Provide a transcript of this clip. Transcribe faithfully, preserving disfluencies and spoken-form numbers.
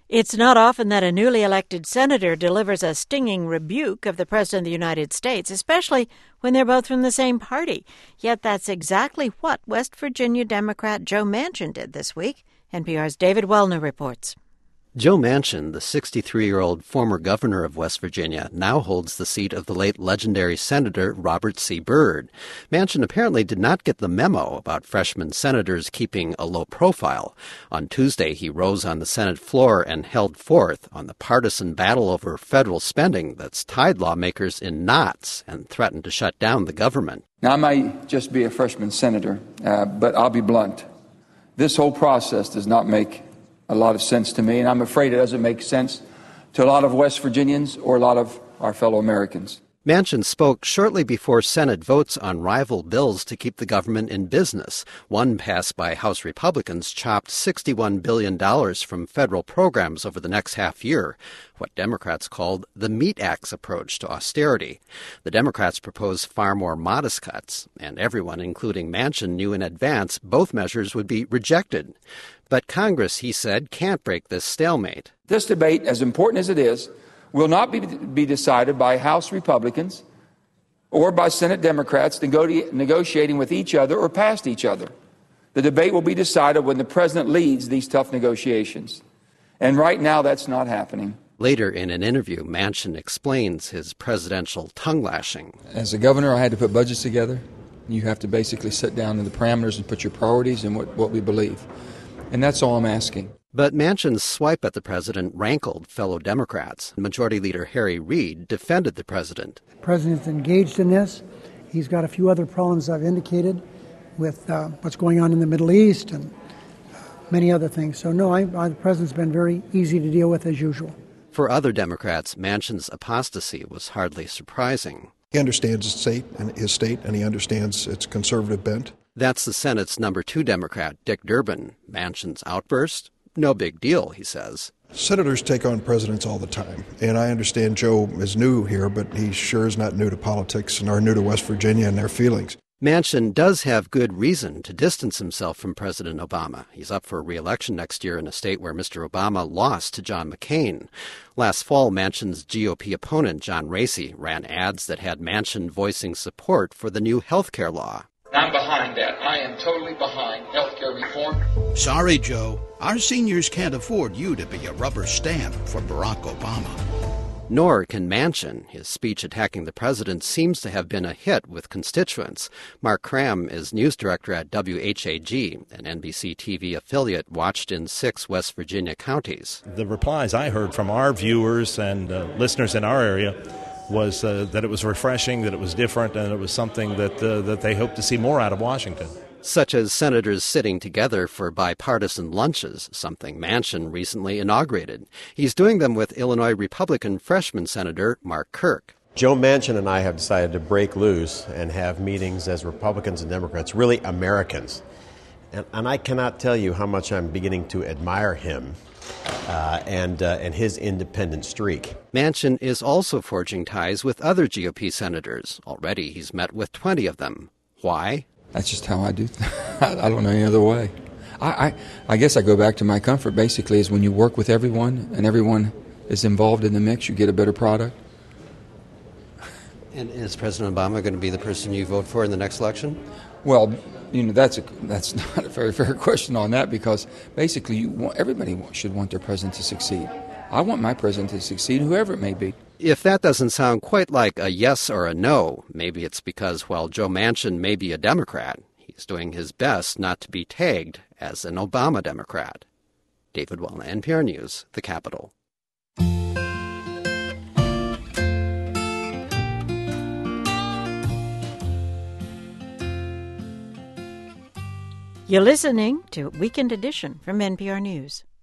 It's not often that a newly elected senator delivers a stinging rebuke of the President of the United States, especially when they're both from the same party. Yet that's exactly what West Virginia Democrat Joe Manchin did this week. N P R's David Wellner reports. Joe Manchin, the sixty-three-year-old former governor of West Virginia, now holds the seat of the late legendary Senator Robert C. Byrd. Manchin apparently did not get the memo about freshman senators keeping a low profile. On Tuesday, he rose on the Senate floor and held forth on the partisan battle over federal spending that's tied lawmakers in knots and threatened to shut down the government. Now, I might just be a freshman senator, uh, but I'll be blunt. This whole process does not make a lot of sense to me, and I'm afraid it doesn't make sense to a lot of West Virginians or a lot of our fellow Americans. Manchin spoke shortly before Senate votes on rival bills to keep the government in business. One passed by House Republicans chopped sixty-one billion dollars from federal programs over the next half year, what Democrats called the Meat Axe approach to austerity. The Democrats proposed far more modest cuts, and everyone, including Manchin, knew in advance both measures would be rejected. But Congress, he said, can't break this stalemate. This debate, as important as it is, will not be, be decided by House Republicans or by Senate Democrats negotiating with each other or past each other. The debate will be decided when the president leads these tough negotiations. And right now, that's not happening. Later in an interview, Manchin explains his presidential tongue-lashing. As a governor, I had to put budgets together. You have to basically sit down in the parameters and put your priorities and what, what we believe. And that's all I'm asking. But Manchin's swipe at the president rankled fellow Democrats. Majority Leader Harry Reid defended the president. The president's engaged in this. He's got a few other problems I've indicated with uh, what's going on in the Middle East and uh, many other things. So, no, I, I, the president's been very easy to deal with as usual. For other Democrats, Manchin's apostasy was hardly surprising. He understands his state and his state, and he understands its conservative bent. That's the Senate's number two Democrat, Dick Durbin. Manchin's outburst? No big deal, he says. Senators take on presidents all the time, and I understand Joe is new here, but he sure is not new to politics and are new to West Virginia and their feelings. Manchin does have good reason to distance himself from President Obama. He's up for re-election next year in a state where Mister Obama lost to John McCain. Last fall, Manchin's G O P opponent, John Racy, ran ads that had Manchin voicing support for the new health care law. I'm behind that. I am totally behind health care reform. Sorry, Joe. Our seniors can't afford you to be a rubber stamp for Barack Obama. Nor can Manchin. His speech attacking the president seems to have been a hit with constituents. Mark Cram is news director at W H A G, an N B C T V affiliate watched in six West Virginia counties. The replies I heard from our viewers and uh, listeners in our area was uh, that it was refreshing, that it was different, and it was something that uh, that they hope to see more out of Washington. Such as senators sitting together for bipartisan lunches, something Manchin recently inaugurated. He's doing them with Illinois Republican freshman Senator Mark Kirk. Joe Manchin and I have decided to break loose and have meetings as Republicans and Democrats, really Americans. And, and I cannot tell you how much I'm beginning to admire him uh, and, uh, and his independent streak. Manchin is also forging ties with other G O P senators. Already he's met with twenty of them. Why? That's just how I do th- I don't know any other way. I, I, I guess I go back to my comfort, basically, is when you work with everyone and everyone is involved in the mix, you get a better product. And is President Obama going to be the person you vote for in the next election? Well, you know, that's a, that's not a very fair question on that, because basically you want, everybody should want their president to succeed. I want my president to succeed, whoever it may be. If that doesn't sound quite like a yes or a no, maybe it's because, while Joe Manchin may be a Democrat, he's doing his best not to be tagged as an Obama Democrat. David Wellner, N P R News, The Capitol. You're listening to Weekend Edition from N P R News.